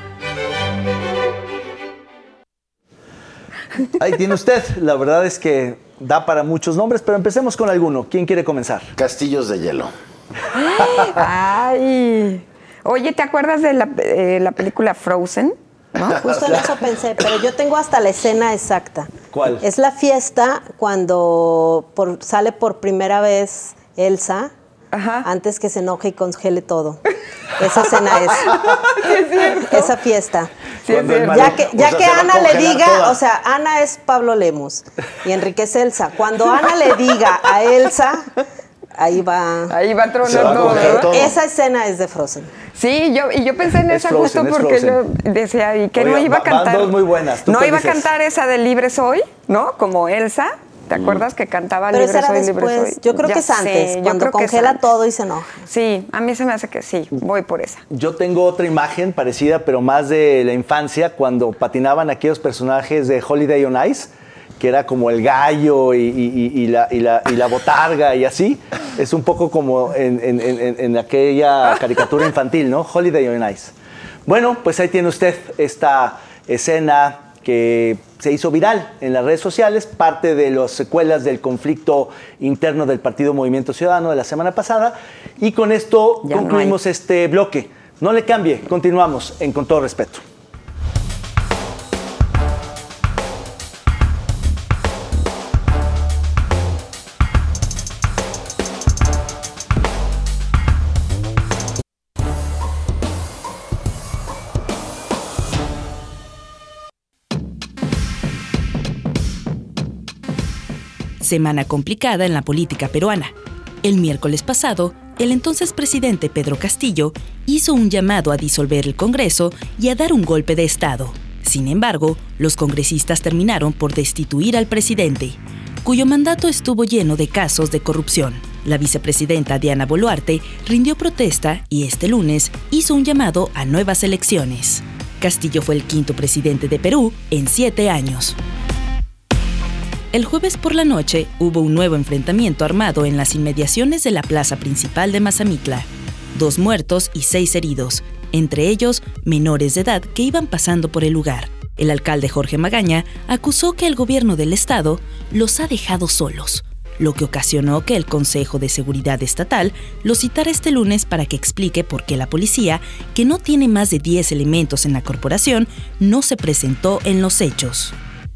Ahí tiene usted. La verdad es que da para muchos nombres, pero empecemos con alguno. ¿Quién quiere comenzar? Castillos de hielo. ¡Ay! Oye, ¿te acuerdas de la película Frozen? ¿No? Justo en eso pensé, pero yo tengo hasta la escena exacta. ¿Cuál? Es la fiesta cuando sale por primera vez Elsa, Ajá. antes que se enoje y congele todo. Esa escena es. Sí, es cierto. Esa fiesta. Sí, es cierto. Ya que O sea, se va a Ana le congelar diga, toda. o sea, Ana es Pablo Lemus y Enrique es Elsa. Cuando Ana le diga a Elsa, ahí va. Ahí va a Se va tronar a todo, congelar ¿verdad? todo. Esa escena es de Frozen. Sí, yo pensé en Es esa Frozen, justo es porque Frozen. yo decía, ¿y que no Oiga, iba a van cantar? dos muy buenas. ¿Tú No cuál iba a dices? cantar esa de Libre Soy, ¿no? Como Elsa. ¿Te acuerdas que cantaba Pero Libre esa era Soy, Libre después. Soy? Yo creo Ya que es sé, antes, yo cuando creo que es congela antes. todo y se enoja. Sí, a mí se me hace que sí, voy por esa. Yo tengo otra imagen parecida, pero más de la infancia, cuando patinaban aquellos personajes de Holiday on Ice, que era como el gallo y la botarga y así. Es un poco como en aquella caricatura infantil, ¿no? Holiday on Ice. Bueno, pues ahí tiene usted esta escena que se hizo viral en las redes sociales, parte de las secuelas del conflicto interno del Partido Movimiento Ciudadano de la semana pasada. Y con esto Ya no concluimos este bloque. No le cambie, continuamos en Con Todo Respeto. Semana complicada en la política peruana. El miércoles pasado, el entonces presidente Pedro Castillo hizo un llamado a disolver el Congreso y a dar un golpe de Estado. Sin embargo, los congresistas terminaron por destituir al presidente, cuyo mandato estuvo lleno de casos de corrupción. La vicepresidenta Diana Boluarte rindió protesta y este lunes hizo un llamado a nuevas elecciones. Castillo fue el quinto presidente de Perú en 7 años. El jueves por la noche hubo un nuevo enfrentamiento armado en las inmediaciones de la plaza principal de Mazamitla. 2 muertos y 6 heridos, entre ellos menores de edad que iban pasando por el lugar. El alcalde Jorge Magaña acusó que el gobierno del estado los ha dejado solos, lo que ocasionó que el Consejo de Seguridad Estatal lo citara este lunes para que explique por qué la policía, que no tiene más de 10 elementos en la corporación, no se presentó en los hechos.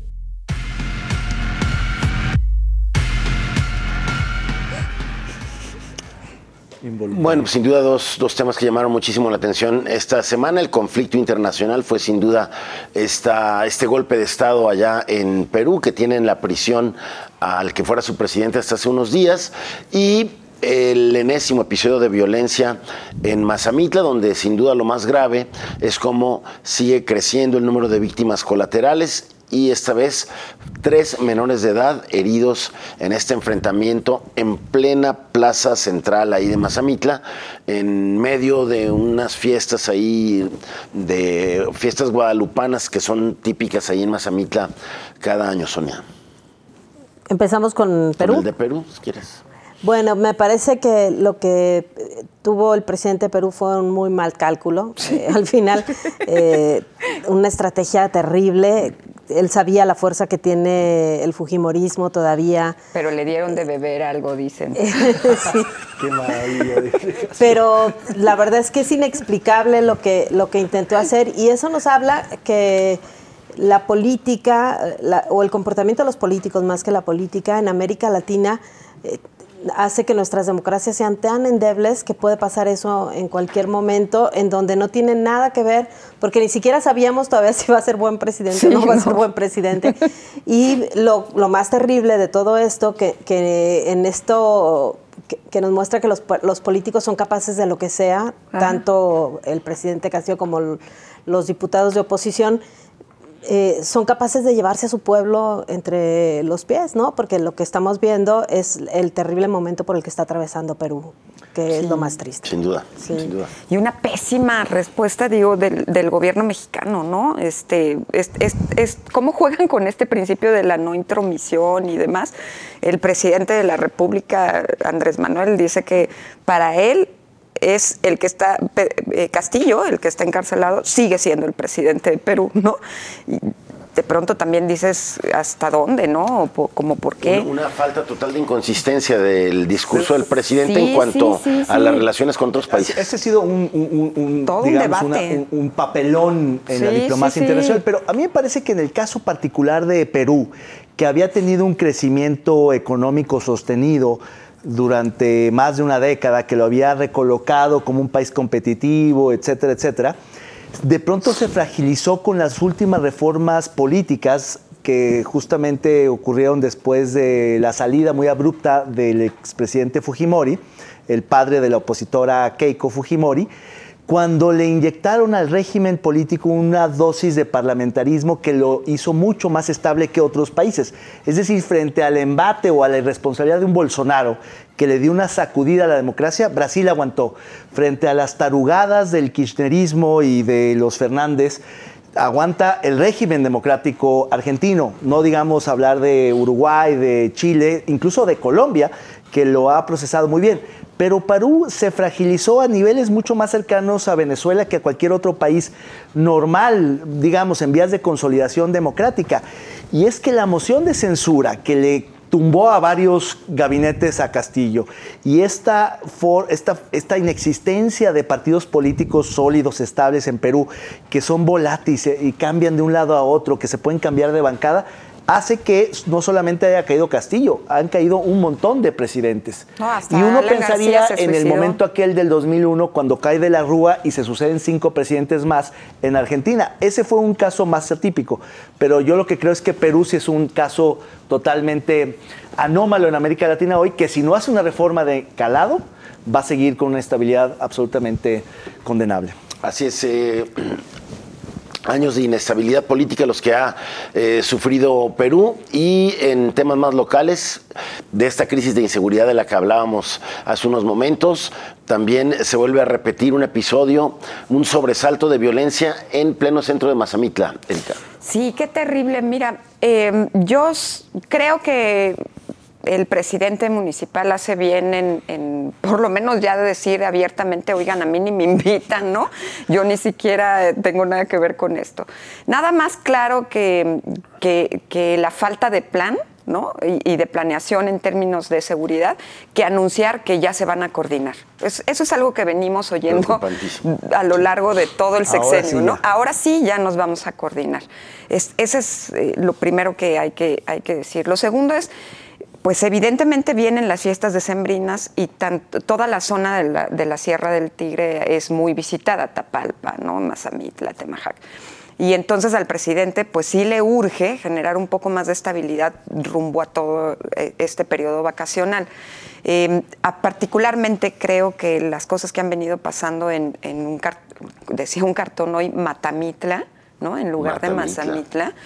Bueno, pues sin duda dos temas que llamaron muchísimo la atención esta semana. El conflicto internacional fue sin duda este golpe de Estado allá en Perú, que tiene en la prisión al que fuera su presidente hasta hace unos días, y el enésimo episodio de violencia en Mazamitla, donde sin duda lo más grave es cómo sigue creciendo el número de víctimas colaterales, y esta vez 3 menores de edad heridos en este enfrentamiento en plena plaza central ahí de Mazamitla, en medio de unas fiestas ahí, de fiestas guadalupanas que son típicas ahí en Mazamitla cada año, Sonia. Empezamos con Perú. ¿Con el de Perú, si quieres? Bueno, me parece que lo que tuvo el presidente de Perú fue un muy mal cálculo. Al final, una estrategia terrible. Él sabía la fuerza que tiene el fujimorismo todavía. Pero le dieron de beber algo, dicen. Sí. Qué maravilla. Pero la verdad es que es inexplicable lo que intentó hacer, y eso nos habla que la política, o el comportamiento de los políticos más que la política en América Latina, hace que nuestras democracias sean tan endebles que puede pasar eso en cualquier momento, en donde no tiene nada que ver, porque ni siquiera sabíamos todavía si va a ser buen presidente o no va a ser buen presidente. Y lo más terrible de todo esto, que en esto que nos muestra que los políticos son capaces de lo que sea, tanto el presidente Castillo como los diputados de oposición, son capaces de llevarse a su pueblo entre los pies, ¿no? Porque lo que estamos viendo es el terrible momento por el que está atravesando Perú, que es lo más triste. Sin duda, Sí. sin duda. Y una pésima respuesta, digo, del gobierno mexicano, ¿no? Es cómo juegan con este principio de la no intromisión y demás. El presidente de la República, Andrés Manuel, dice que para él es el que está, Castillo, el que está encarcelado, sigue siendo el presidente de Perú, ¿no? de pronto también dices hasta dónde, ¿no? Como por qué. Una falta total de inconsistencia del discurso del presidente en cuanto a las relaciones con otros países. Ese ha sido un papelón en la diplomacia internacional, pero a mí me parece que en el caso particular de Perú, que había tenido un crecimiento económico sostenido durante más de una década, que lo había recolocado como un país competitivo, etcétera, etcétera, de pronto se fragilizó con las últimas reformas políticas que justamente ocurrieron después de la salida muy abrupta del expresidente Fujimori, el padre de la opositora Keiko Fujimori, cuando le inyectaron al régimen político una dosis de parlamentarismo que lo hizo mucho más estable que otros países. Es decir, frente al embate o a la irresponsabilidad de un Bolsonaro que le dio una sacudida a la democracia, Brasil aguantó. Frente a las tarugadas del kirchnerismo y de los Fernández, aguanta el régimen democrático argentino. No digamos hablar de Uruguay, de Chile, incluso de Colombia, que lo ha procesado muy bien. Pero Perú se fragilizó a niveles mucho más cercanos a Venezuela que a cualquier otro país normal, digamos, en vías de consolidación democrática. Y es que la moción de censura que le tumbó a varios gabinetes a Castillo y esta inexistencia de partidos políticos sólidos, estables en Perú, que son volátiles y cambian de un lado a otro, que se pueden cambiar de bancada, hace que no solamente haya caído Castillo, han caído un montón de presidentes. Y uno pensaría en el momento aquel del 2001, cuando cae de la Rúa y se suceden 5 presidentes más en Argentina. Ese fue un caso más atípico, pero yo lo que creo es que Perú sí es un caso totalmente anómalo en América Latina hoy, que si no hace una reforma de calado, va a seguir con una estabilidad absolutamente condenable. Así es. Años de inestabilidad política los que ha sufrido Perú, y en temas más locales de esta crisis de inseguridad de la que hablábamos hace unos momentos, también se vuelve a repetir un episodio, un sobresalto de violencia en pleno centro de Mazamitla, Erika. Sí, qué terrible. Mira, yo creo que el presidente municipal hace bien en por lo menos ya de decir abiertamente, oigan, a mí ni me invitan, ¿no? Yo ni siquiera tengo nada que ver con esto. Nada más claro que la falta de plan, ¿no? Y de planeación en términos de seguridad, que anunciar que ya se van a coordinar. Eso es algo que venimos oyendo a lo largo de todo el sexenio, sí, ¿no? Ahora sí ya nos vamos a coordinar. Ese es lo primero que hay que decir. Lo segundo es, pues evidentemente vienen las fiestas decembrinas y toda la zona de la Sierra del Tigre es muy visitada, Tapalpa, ¿no? Mazamitla, Temajac. Y entonces al presidente pues sí le urge generar un poco más de estabilidad rumbo a todo este periodo vacacional. Particularmente creo que las cosas que han venido pasando decía un cartón hoy, Matamitla, ¿no? En lugar de Mazamitla.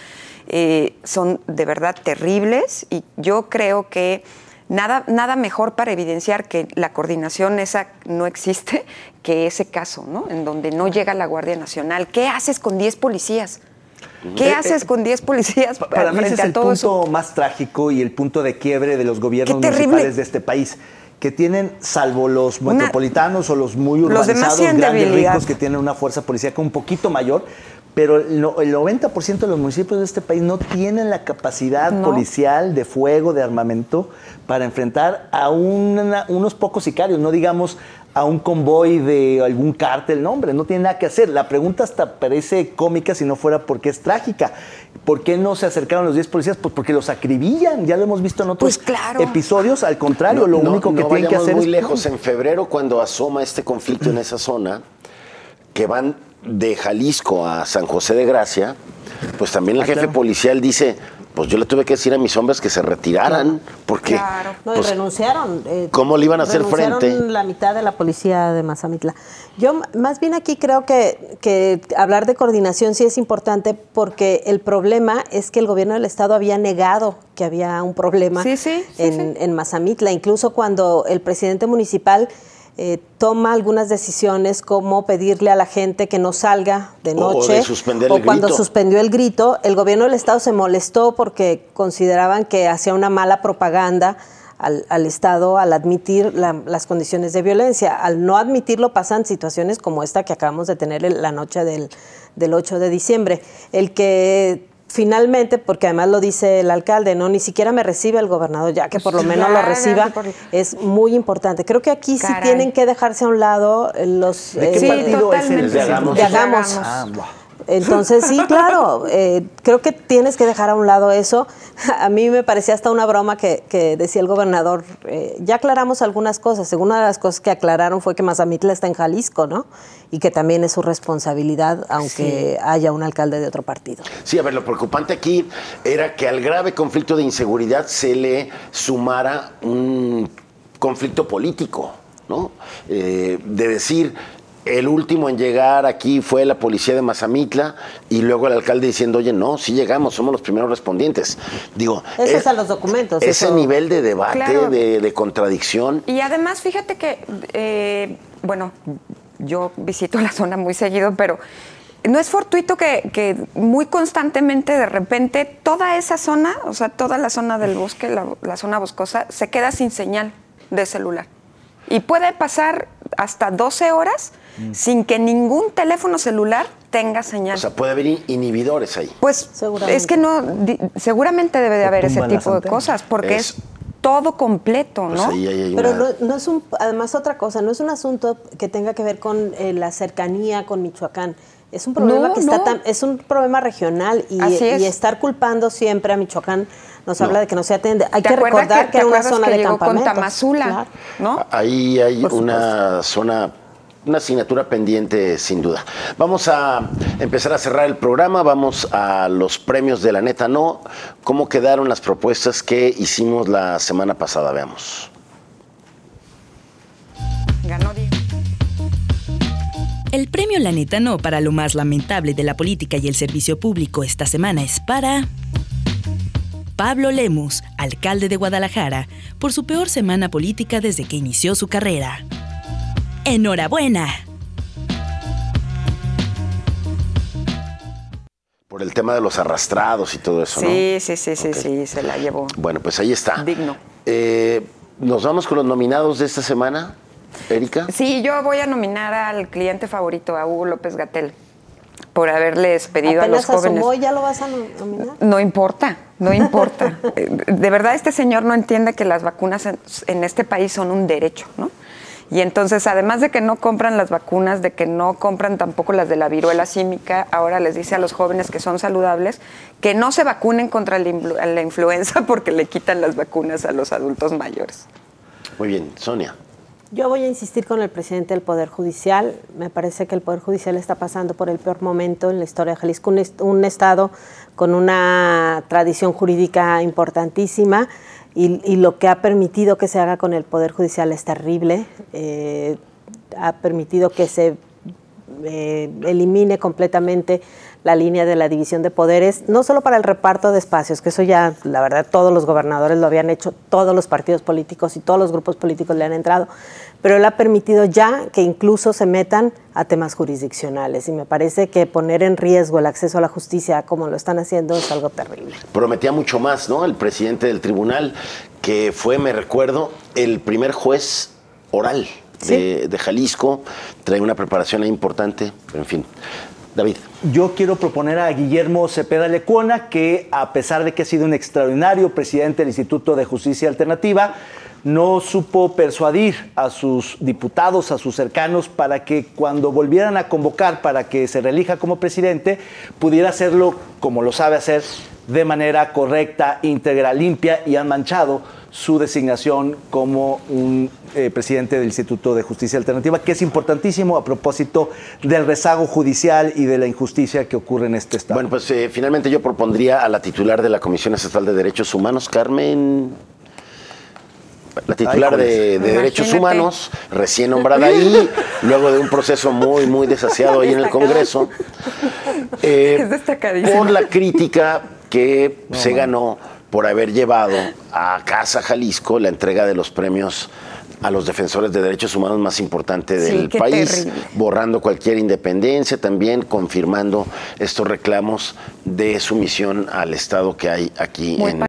Son de verdad terribles, y yo creo que nada mejor para evidenciar que la coordinación esa no existe que ese caso, ¿no? En donde no llega la Guardia Nacional. ¿Qué haces con 10 policías? ¿Qué haces con 10 policías para mí ese es el punto más trágico y el punto de quiebre de los gobiernos municipales de este país, que tienen, salvo los metropolitanos o los muy urbanizados, grandes, ricos, que tienen una fuerza policíaca un poquito mayor, pero el 90% de los municipios de este país no tienen la capacidad policial de fuego, de armamento, para enfrentar a unos pocos sicarios, no digamos a un convoy de algún cártel. No, hombre, no tiene nada que hacer. La pregunta hasta parece cómica si no fuera porque es trágica. ¿Por qué no se acercaron los 10 policías? Pues porque los acribillan. Ya lo hemos visto en otros episodios. Al contrario, lo único que tienen que hacer muy lejos. En febrero, cuando asoma este conflicto en esa zona, que van de Jalisco a San José de Gracia, pues también el jefe policial dice, pues yo le tuve que decir a mis hombres que se retiraran, porque y renunciaron. ¿Cómo le iban a hacer frente? La mitad de la policía de Mazamitla. Yo más bien aquí creo que hablar de coordinación sí es importante, porque el problema es que el gobierno del estado había negado que había un problema en Mazamitla. Incluso cuando el presidente municipal toma algunas decisiones, como pedirle a la gente que no salga de noche, o cuando suspendió el grito, el gobierno del estado se molestó porque consideraban que hacía una mala propaganda al Estado al admitir las condiciones de violencia. Al no admitirlo pasan situaciones como esta que acabamos de tener la noche del 8 de diciembre. El que finalmente, porque además lo dice el alcalde, no, ni siquiera me recibe el gobernador, ya que por lo menos lo reciba, es muy importante. Creo que aquí sí tienen que dejarse a un lado los... ¿De qué partido es el de Hagamos? Entonces, sí, claro, creo que tienes que dejar a un lado eso. A mí me parecía hasta una broma que decía el gobernador, ya aclaramos algunas cosas. Una de las cosas que aclararon fue que Mazamitla está en Jalisco, ¿no? Y que también es su responsabilidad, aunque haya un alcalde de otro partido. Sí, a ver, lo preocupante aquí era que al grave conflicto de inseguridad se le sumara un conflicto político, ¿no? De decir... El último en llegar aquí fue la policía de Mazamitla y luego el alcalde diciendo, oye, no, sí llegamos, somos los primeros respondientes. Digo, eso es a los documentos. Ese nivel de debate, claro, de contradicción. Y además, fíjate que, bueno, yo visito la zona muy seguido, pero no es fortuito que muy constantemente, de repente, toda esa zona, o sea, toda la zona del bosque, la zona boscosa, se queda sin señal de celular. Y puede pasar hasta 12 horas sin que ningún teléfono celular tenga señal. O sea, puede haber inhibidores ahí. Pues es que no, seguramente debe de haber ese tipo de cosas, porque es todo completo, ¿no? Pues hay pero no es además otra cosa, no es un asunto que tenga que ver con la cercanía con Michoacán. Es un problema es un problema regional y estar culpando siempre a Michoacán nos habla de que no se atiende. Hay que recordar que era una zona de campamentos. Con Tamazula, claro, ¿no? Ahí hay una zona, una asignatura pendiente, sin duda. Vamos a empezar a cerrar el programa. Vamos a los premios de La Neta No. ¿Cómo quedaron las propuestas que hicimos la semana pasada? Veamos. Ganó Diego. El premio La Neta No para lo más lamentable de la política y el servicio público esta semana es para Pablo Lemus, alcalde de Guadalajara, por su peor semana política desde que inició su carrera. ¡Enhorabuena! Por el tema de los arrastrados y todo eso, ¿no? Sí, se la llevó. Bueno, pues ahí está. Digno. ¿Nos vamos con los nominados de esta semana, Erika? Sí, yo voy a nominar al cliente favorito, a Hugo López-Gatell, por haberles pedido a los jóvenes. ¿Asomó y ya lo vas a nominar? No importa. De verdad, este señor no entiende que las vacunas en este país son un derecho, ¿no? Y entonces, además de que no compran las vacunas, de que no compran tampoco las de la viruela símica, ahora les dice a los jóvenes que son saludables que no se vacunen contra la influenza porque le quitan las vacunas a los adultos mayores. Muy bien, Sonia. Yo voy a insistir con el presidente del Poder Judicial. Me parece que el Poder Judicial está pasando por el peor momento en la historia de Jalisco, un estado con una tradición jurídica importantísima y lo que ha permitido que se haga con el Poder Judicial es terrible. Ha permitido que se elimine completamente la línea de la división de poderes, no solo para el reparto de espacios, que eso ya, la verdad, todos los gobernadores lo habían hecho, todos los partidos políticos y todos los grupos políticos le han entrado, pero él ha permitido ya que incluso se metan a temas jurisdiccionales y me parece que poner en riesgo el acceso a la justicia como lo están haciendo es algo terrible. Prometía mucho más, ¿no? El presidente del tribunal, que fue, me recuerdo, el primer juez oral de Jalisco, trae una preparación ahí importante, pero en fin. David. Yo quiero proponer a Guillermo Cepeda Lecuona, que a pesar de que ha sido un extraordinario presidente del Instituto de Justicia Alternativa, no supo persuadir a sus diputados, a sus cercanos, para que cuando volvieran a convocar para que se reelija como presidente, pudiera hacerlo como lo sabe hacer, de manera correcta, íntegra, limpia, y han manchado su designación como un presidente del Instituto de Justicia Alternativa, que es importantísimo a propósito del rezago judicial y de la injusticia que ocurre en este estado. Bueno, pues finalmente yo propondría a la titular de la Comisión Estatal de Derechos Humanos, Carmen... La titular de Derechos Humanos, recién nombrada ahí, luego de un proceso muy desasiado ahí en el Congreso, es destacadísimo. Por la crítica que se ganó por haber llevado a Casa Jalisco la entrega de los premios a los defensores de derechos humanos más importante del país, terrible. Borrando cualquier independencia, también confirmando estos reclamos de sumisión al Estado que hay aquí en